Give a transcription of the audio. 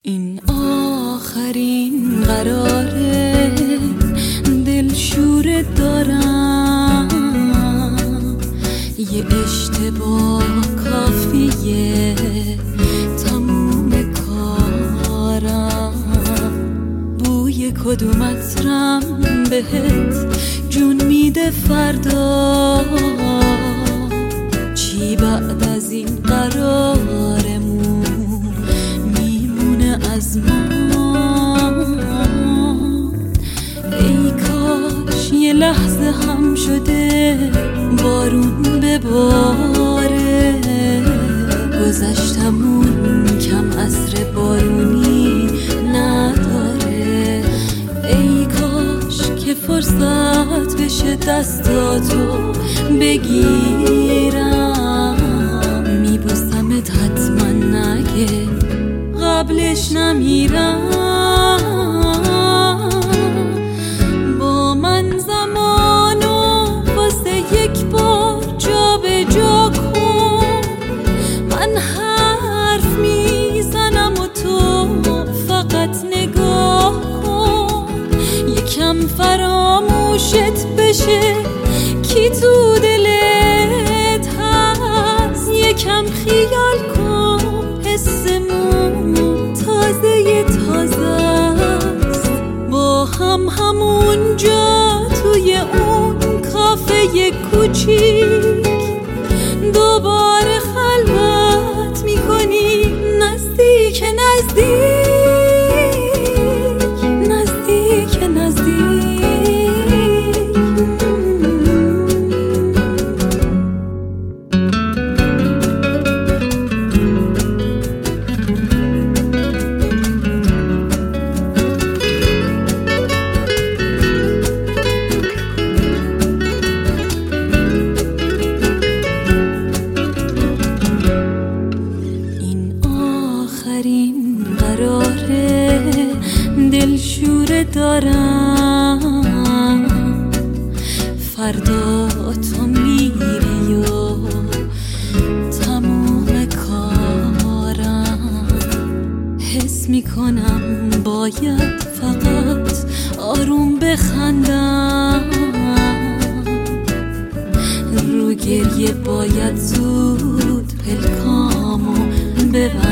این آخرین قراره، دلشوره دارم، یه اشتباه کافیه تموم کارم. بوی کدوم عطرم بهت جون میده فردا، چی بعد از این قرارمون میمونه از ما. ای کاش یه لحظه هم شده بارون بباره، گذشتمون کم عصر بارونی نداره. ای کاش که فرصت بشه دستاتو بگیرم، میبوسمت حتما نگه قبلش نمیرم. با من زمانو واسه یک بار جا به جا کن، من حرف میزنم و تو فقط نگاه کن. یکم فراموشت بشه کی تو دلت هست، یکم خیال کن حسمون تازه است. با هم همون جا توی اون کافه کوچیک دوباره خلوت میکنی، نزدیک نزدیک نزدیک. این قراره دلشوره دارم، فردا تو میری و تموم کارم. حس میکنم باید فقط آروم بخندم، رو گریه باید زود پلکامو ببندم.